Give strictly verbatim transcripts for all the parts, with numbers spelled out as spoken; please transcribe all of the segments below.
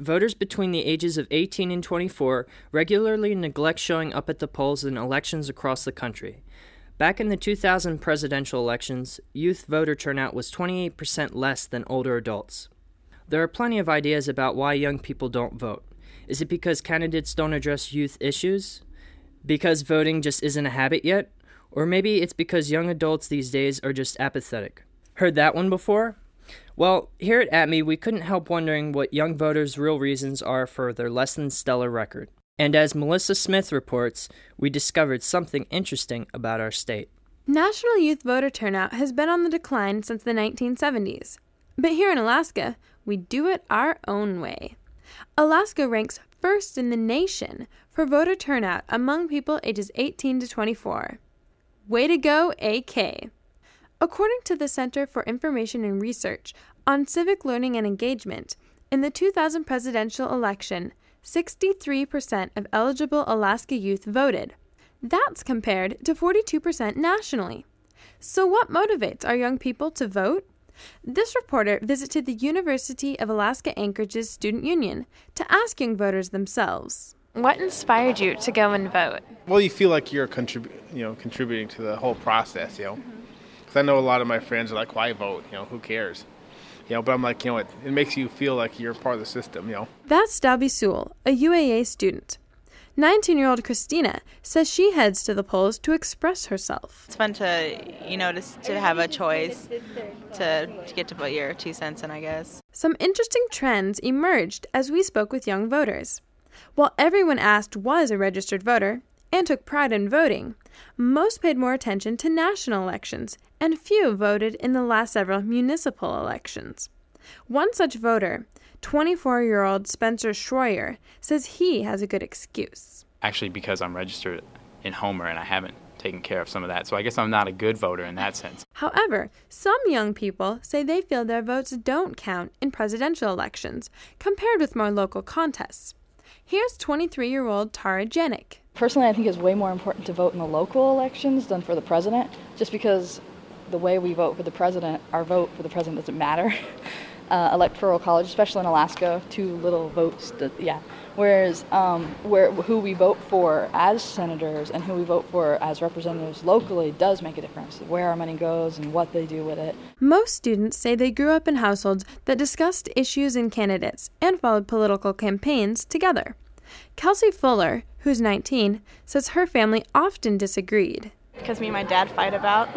voters between the ages of eighteen and twenty-four regularly neglect showing up at the polls in elections across the country. Back in the two thousand presidential elections, youth voter turnout was twenty-eight percent less than older adults. There are plenty of ideas about why young people don't vote. Is it because candidates don't address youth issues? Because voting just isn't a habit yet? Or maybe it's because young adults these days are just apathetic. Heard that one before? Well, here at A T M E, we couldn't help wondering what young voters' real reasons are for their less than stellar record. And as Melissa Smith reports, we discovered something interesting about our state. National youth voter turnout has been on the decline since the nineteen seventies. But here in Alaska, we do it our own way. Alaska ranks first in the nation for voter turnout among people ages eighteen to twenty-four. Way to go, A K! According to the Center for Information and Research on Civic Learning and Engagement, in the two thousand presidential election, sixty-three percent of eligible Alaska youth voted. That's compared to forty-two percent nationally. So what motivates our young people to vote? This reporter visited the University of Alaska Anchorage's Student Union to ask young voters themselves. What inspired you to go and vote? Well, you feel like you're contrib- you know, contributing to the whole process, you know. Because I know a lot of my friends are like, why vote? You know, who cares? You know, but I'm like, you know, it, it makes you feel like you're part of the system, you know. That's Dalby Sewell, a U A A student. nineteen-year-old Christina says she heads to the polls to express herself. It's fun to, you know, to, to have a choice, to, to get to put your two cents in, I guess. Some interesting trends emerged as we spoke with young voters. While everyone asked was a registered voter and took pride in voting, most paid more attention to national elections, and few voted in the last several municipal elections. One such voter, twenty-four-year-old Spencer Schroyer, says he has a good excuse. Actually, because I'm registered in Homer and I haven't taken care of some of that, so I guess I'm not a good voter in that sense. However, some young people say they feel their votes don't count in presidential elections compared with more local contests. Here's twenty-three-year-old Tara Janik. Personally, I think it's way more important to vote in the local elections than for the president, just because the way we vote for the president, our vote for the president doesn't matter. Uh, electoral college, especially in Alaska, too little votes. To, yeah. Whereas um, where who we vote for as senators and who we vote for as representatives locally does make a difference. Where our money goes and what they do with it. Most students say they grew up in households that discussed issues and candidates and followed political campaigns together. Kelsey Fuller, who's nineteen, says her family often disagreed. Because me and my dad fight about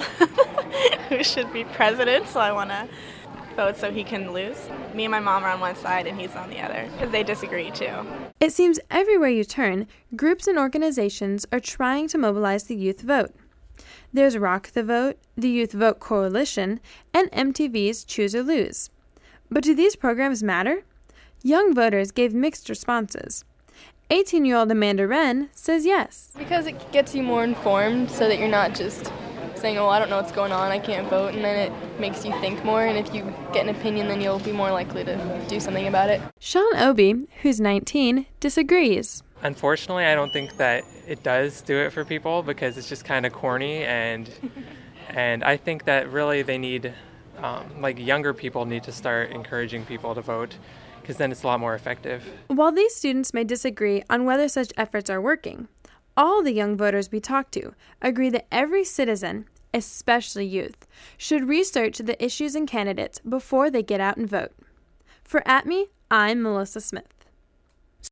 who should be president, so I want to vote so he can lose. Me and my mom are on one side and he's on the other because they disagree too. It seems everywhere you turn, groups and organizations are trying to mobilize the youth vote. There's Rock the Vote, the Youth Vote Coalition, and M T V's Choose or Lose. But do these programs matter? Young voters gave mixed responses. eighteen-year-old Amanda Wren says yes. Because it gets you more informed so that you're not just saying, oh, I don't know what's going on, I can't vote, and then it makes you think more, and if you get an opinion, then you'll be more likely to do something about it. Sean Obie, who's nineteen, disagrees. Unfortunately, I don't think that it does do it for people because it's just kind of corny, and and I think that really they need, um, like younger people need to start encouraging people to vote because then it's a lot more effective. While these students may disagree on whether such efforts are working, all the young voters we talk to agree that every citizen, especially youth, should research the issues and candidates before they get out and vote. For A T M E, I'm Melissa Smith.